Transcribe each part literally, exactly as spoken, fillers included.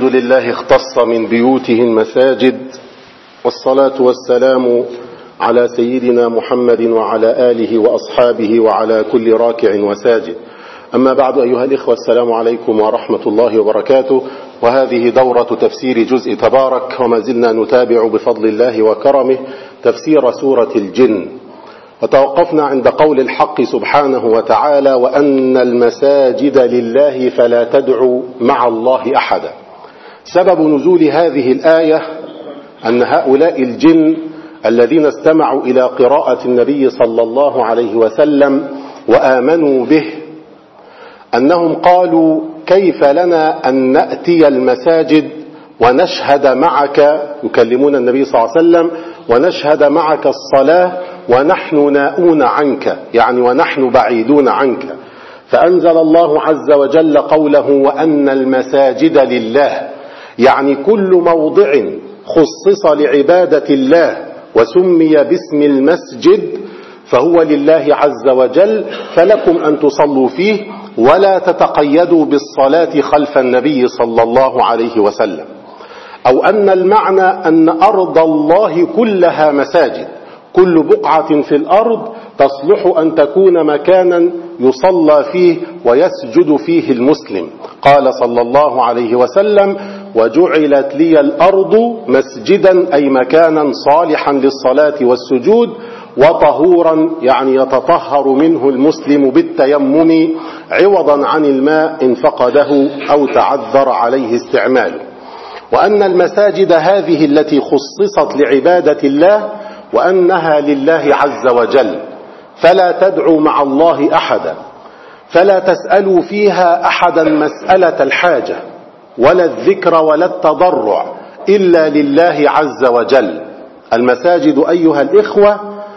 الحمد لله اختص من بيوته المساجد، والصلاة والسلام على سيدنا محمد وعلى آله وأصحابه وعلى كل راكع وساجد. أما بعد، أيها الإخوة، السلام عليكم ورحمة الله وبركاته. وهذه دورة تفسير جزء تبارك، وما زلنا نتابع بفضل الله وكرمه تفسير سورة الجن، وتوقفنا عند قول الحق سبحانه وتعالى: وأن المساجد لله فلا تدعوا مع الله أحدا. سبب نزول هذه الآية أن هؤلاء الجن الذين استمعوا إلى قراءة النبي صلى الله عليه وسلم وآمنوا به أنهم قالوا: كيف لنا أن نأتي المساجد ونشهد معك، يكلمون النبي صلى الله عليه وسلم، ونشهد معك الصلاة ونحن ناؤون عنك، يعني ونحن بعيدون عنك. فأنزل الله عز وجل قوله: وأن المساجد لله، يعني كل موضع خصص لعبادة الله وسمي باسم المسجد فهو لله عز وجل، فلكم أن تصلوا فيه ولا تتقيدوا بالصلاة خلف النبي صلى الله عليه وسلم. أو أن المعنى أن أرض الله كلها مساجد، كل بقعة في الأرض تصلح أن تكون مكانا يصلى فيه ويسجد فيه المسلم. قال صلى الله عليه وسلم: وجعلت لي الأرض مسجدا، أي مكانا صالحا للصلاة والسجود، وطهورا، يعني يتطهر منه المسلم بالتيمم عوضا عن الماء إن فقده أو تعذر عليه استعماله. وأن المساجد هذه التي خصصت لعبادة الله وأنها لله عز وجل، فلا تدعوا مع الله أحدا، فلا تسألوا فيها أحدا مسألة الحاجة ولا الذكر ولا التضرع إلا لله عز وجل. المساجد أيها الإخوة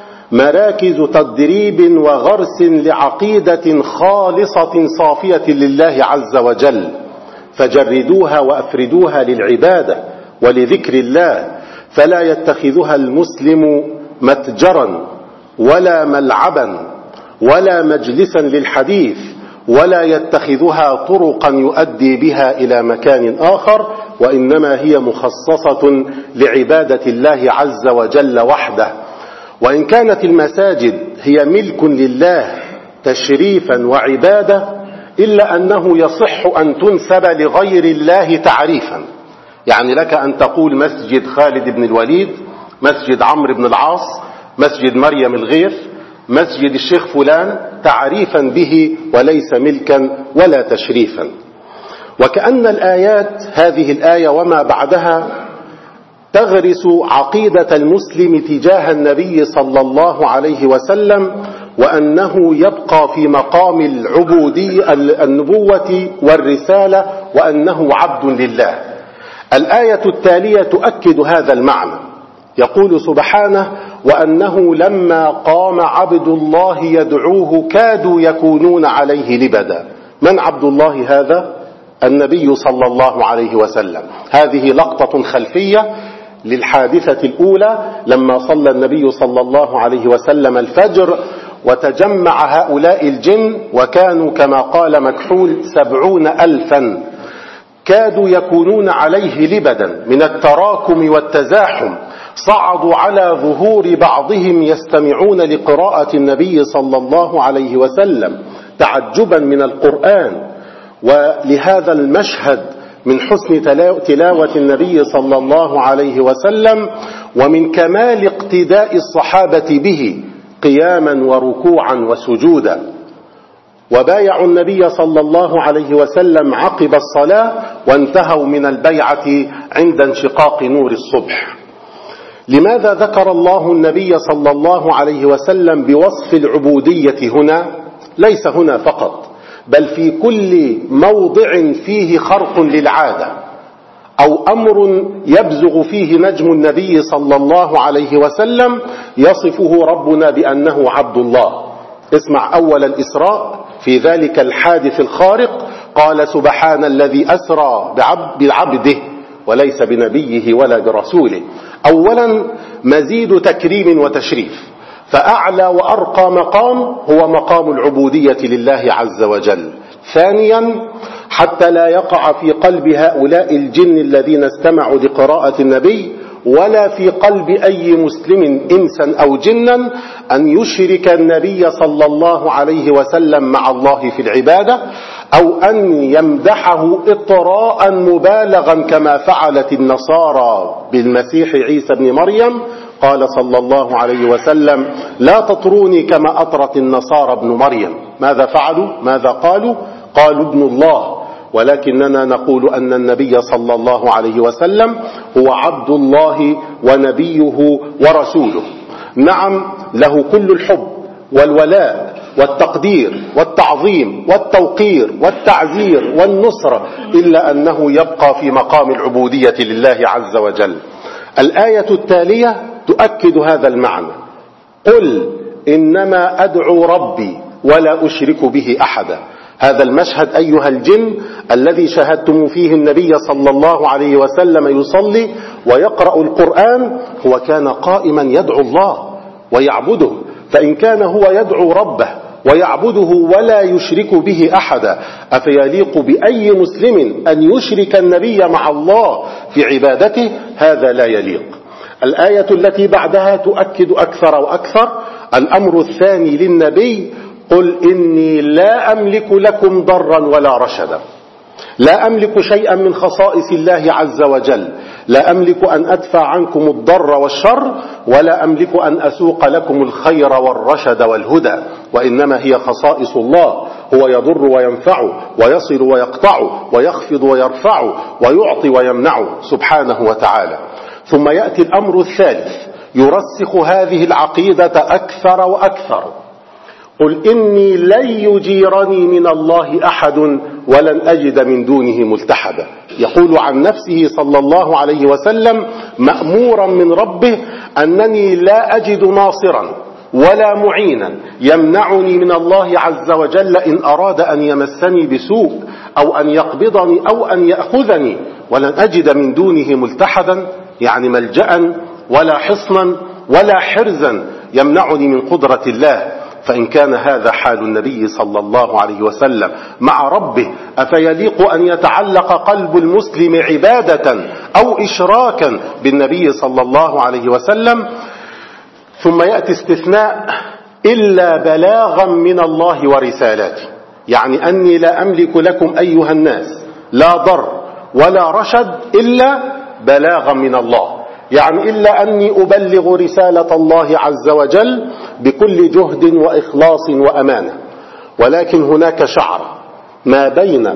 مراكز تدريب وغرس لعقيدة خالصة صافية لله عز وجل، فجردوها وأفردوها للعبادة ولذكر الله، فلا يتخذها المسلم متجرا ولا ملعبا ولا مجلسا للحديث، ولا يتخذها طرقا يؤدي بها إلى مكان آخر، وإنما هي مخصصة لعبادة الله عز وجل وحده. وإن كانت المساجد هي ملك لله تشريفا وعبادة، إلا أنه يصح أن تنسب لغير الله تعريفا. يعني لك أن تقول مسجد خالد بن الوليد، مسجد عمرو بن العاص، مسجد مريم الغيث، مسجد الشيخ فلان، تعريفا به وليس ملكا ولا تشريفا. وكأن الآيات، هذه الآية وما بعدها، تغرس عقيدة المسلم تجاه النبي صلى الله عليه وسلم، وأنه يبقى في مقام العبودية، النبوة والرسالة، وأنه عبد لله. الآية التالية تؤكد هذا المعنى. يقول سبحانه: وأنه لما قام عبد الله يدعوه كادوا يكونون عليه لبدا. من عبد الله هذا؟ النبي صلى الله عليه وسلم. هذه لقطة خلفية للحادثة الأولى لما صلى النبي صلى الله عليه وسلم الفجر، وتجمع هؤلاء الجن، وكانوا كما قال مكحول سبعون ألفا، كادوا يكونون عليه لبدا من التراكم والتزاحم. صعدوا على ظهور بعضهم يستمعون لقراءة النبي صلى الله عليه وسلم تعجبا من القرآن ولهذا المشهد من حسن تلاوة النبي صلى الله عليه وسلم، ومن كمال اقتداء الصحابة به قياما وركوعا وسجودا. وبايعوا النبي صلى الله عليه وسلم عقب الصلاة، وانتهوا من البيعة عند انشقاق نور الصبح. لماذا ذكر الله النبي صلى الله عليه وسلم بوصف العبودية هنا؟ ليس هنا فقط، بل في كل موضع فيه خرق للعادة أو أمر يبزغ فيه نجم النبي صلى الله عليه وسلم يصفه ربنا بأنه عبد الله. اسمع أول الإسراء في ذلك الحادث الخارق، قال: سبحان الذي أسرى بعبده وليس بنبيه ولا برسوله. أولا مزيد تكريم وتشريف، فأعلى وأرقى مقام هو مقام العبودية لله عز وجل. ثانيا حتى لا يقع في قلب هؤلاء الجن الذين استمعوا لقراءة النبي ولا في قلب أي مسلم إنسا أو جنا أن يشرك النبي صلى الله عليه وسلم مع الله في العبادة، أو أن يمدحه إطراء مبالغا كما فعلت النصارى بالمسيح عيسى بن مريم. قال صلى الله عليه وسلم: لا تطروني كما أطرت النصارى ابن مريم. ماذا فعلوا؟ ماذا قالوا؟ قالوا ابن الله، ولكننا نقول أن النبي صلى الله عليه وسلم هو عبد الله ونبيه ورسوله. نعم، له كل الحب والولاء والتقدير والتعظيم والتوقير والتعزير والنصرة، إلا أنه يبقى في مقام العبودية لله عز وجل. الآية التالية تؤكد هذا المعنى: قل إنما أدعو ربي ولا أشرك به أحدا. هذا المشهد أيها الجن الذي شاهدتم فيه النبي صلى الله عليه وسلم يصلي ويقرأ القرآن، هو كان قائما يدعو الله ويعبده. فإن كان هو يدعو ربه ويعبده ولا يشرك به أحدا، أفيليق بأي مسلم أن يشرك النبي مع الله في عبادته؟ هذا لا يليق. الآية التي بعدها تؤكد أكثر وأكثر. الأمر الثاني للنبي: قل إني لا أملك لكم ضرا ولا رشدا. لا أملك شيئا من خصائص الله عز وجل، لا أملك أن أدفع عنكم الضر والشر، ولا أملك أن أسوق لكم الخير والرشد والهدى، وإنما هي خصائص الله. هو يضر وينفع ويصل ويقطع ويخفض ويرفع ويعطي ويمنع سبحانه وتعالى. ثم يأتي الأمر الثالث يرسخ هذه العقيدة أكثر وأكثر: قل إني لن يجيرني من الله أحد ولن أجد من دونه ملتحدا. يقول عن نفسه صلى الله عليه وسلم مأمورا من ربه: أنني لا أجد ناصرا ولا معينا يمنعني من الله عز وجل إن أراد أن يمسني بسوء أو أن يقبضني أو أن يأخذني، ولن أجد من دونه ملتحدا، يعني ملجأ ولا حصنا ولا حرزا يمنعني من قدرة الله. فإن كان هذا حال النبي صلى الله عليه وسلم مع ربه، أفيليق أن يتعلق قلب المسلم عبادة أو إشراكا بالنبي صلى الله عليه وسلم؟ ثم يأتي استثناء: إلا بلاغا من الله ورسالاته، يعني أني لا أملك لكم أيها الناس لا ضر ولا رشد إلا بلاغا من الله، يعني إلا أني أبلغ رسالة الله عز وجل بكل جهد وإخلاص وأمانة. ولكن هناك شعر ما بين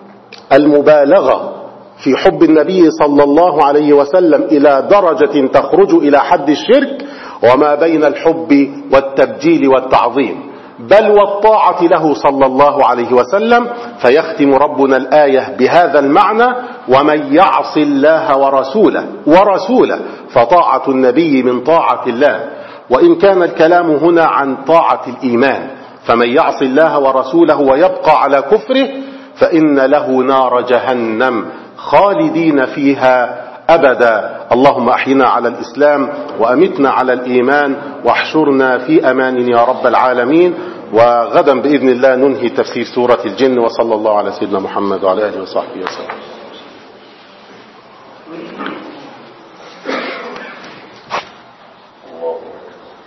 المبالغة في حب النبي صلى الله عليه وسلم إلى درجة تخرج إلى حد الشرك، وما بين الحب والتبجيل والتعظيم بل والطاعة له صلى الله عليه وسلم. فيختم ربنا الآية بهذا المعنى: ومن يعص الله ورسوله ورسوله فطاعة النبي من طاعة الله. وإن كان الكلام هنا عن طاعة الإيمان، فمن يعص الله ورسوله ويبقى على كفره فإن له نار جهنم خالدين فيها أبدا. اللهم أحينا على الإسلام وأمتنا على الإيمان واحشرنا في أمان يا رب العالمين. وغدا بإذن الله ننهي تفسير سورة الجن. وصلى الله على سيدنا محمد وعلى آله وصحبه وسلم.